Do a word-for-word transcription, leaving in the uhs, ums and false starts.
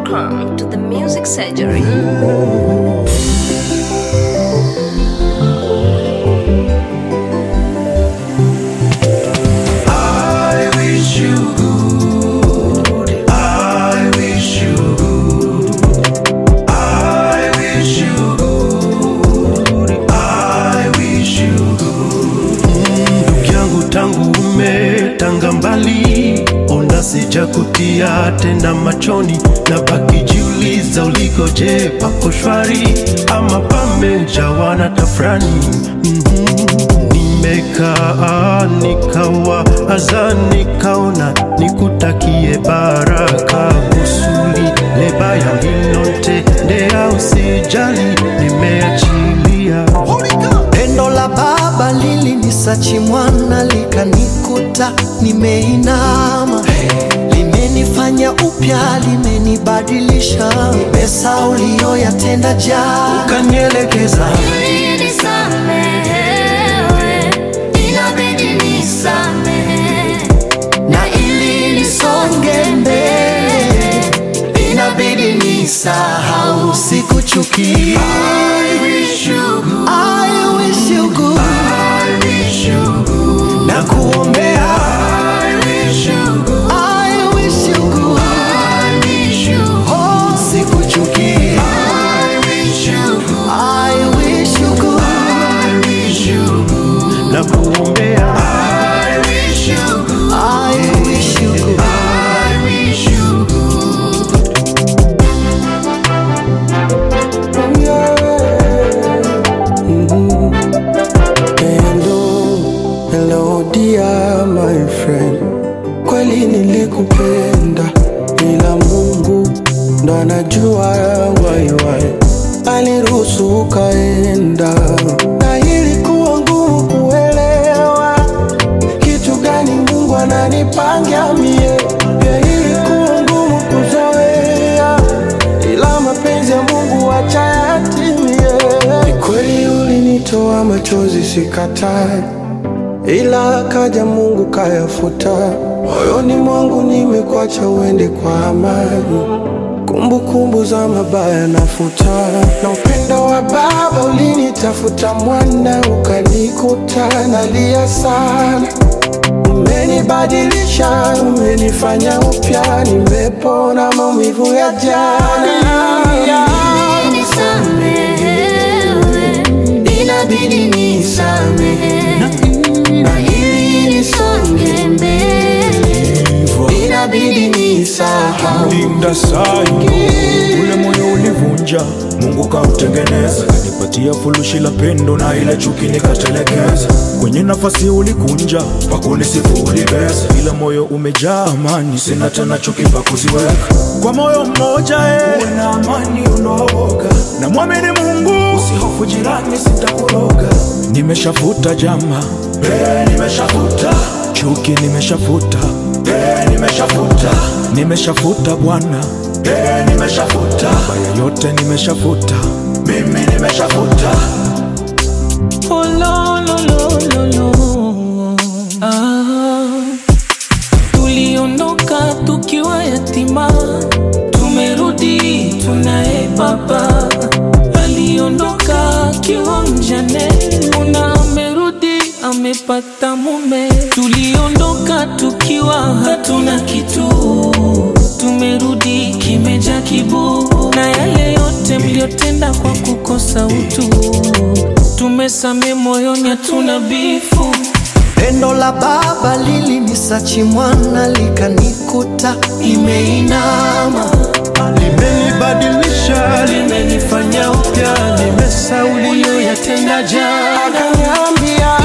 Welcome to the Music Surgery. I wish you good. I wish you good. I wish you good. I wish you good. Ndugu yangu tangu umetanga mbali, ona sijakutia tena machoni, na baki jiuliza ulikoje, pako shwari ama pamejawa na tafrani. mm-hmm. Nimekaa nikawa azani kaona nikutakie baraka, kusuli lebaya linote ndea usijali nimeachilia. Pendo la baba lili nisachi mwana likanikuta nimeinama, limenifanya upya, limenibadilisha, nimesa ulio yatenda jana ukanielekeza. Nisamehewe, inabidi nisamehe, na ili nisonge mbele inabidi nisahau, sikuchukia. I wish you good. I wish you good. I wish you good. Na kuombea. I wish you good. I wish you good. I wish you good. Oh, sikuchukia. I wish you good. I wish you good. I wish you good. Na kuombea. I wish you good. I wish you good. I wish you good. Hello, hello dear my friend, kweli nilikupenda, ila Mungu ndo anajua why why aliruhusu ukaenda, na ilikuwa ngumu kuelewa kitu gani Mungu ananipangia mie. Pia ilikuwa ngumu kuzoea, ila mapenzi ya Mungu acha yatimie. Ni kweli ulinitoa machozi sikatai, ila kaja Mungu kayafuta. Moyoni mwangu nimekuacha uende kwa amani, kumbukumbu za mabaya nafuta. Na upendo wa baba ulinitafuta mwana, ukanikuta nalia sana. Umenibadilisha, umenifanya upya, nimepona maumivu ya jana. Nisamehewe, inabidi nisamehe, na ili nisonge mbele inabidi nisahau. Linda sayo, ule moyo ulivunja, Mungu kautengeneza, kanipatia fulushi la pendo na ile chuki nikatelekeza. Kwenye nafasi ulikunja, pakunisifu ulibeza, ila moyo umejaa amani, sina tena chuki pa kuziweka. Kwa moyo mmoja eh, uwe na amani unaoga, na muamini Mungu, usihofu jirani sitakuroga. Nimeshafuta jama, eh nimeshafuta chuki, nimeshafuta eh nimeshafuta, nimeshafuta Bwana eh nimeshafuta, baya yote nimeshafuta, mimi nimeshafuta. Oh lo lo lo lo lo. Ah, tuliondoka tukiwa yatima, tumerudi tunaye baba. Aliondoka akiwa mjane, una amerudi amepata mume. Tuliondoka tukiwa hatuna kitu, tumerudi kimeja kibu, na yale yote mliotenda kwa kukosa utu, tumesame moyoni hatuna bifu. Pendo la baba lili nisachi mwana likanikuta nimeinama, Limenibadilisha, limenifanya upya, nimesahau ulio yatenda jana. Akaniambia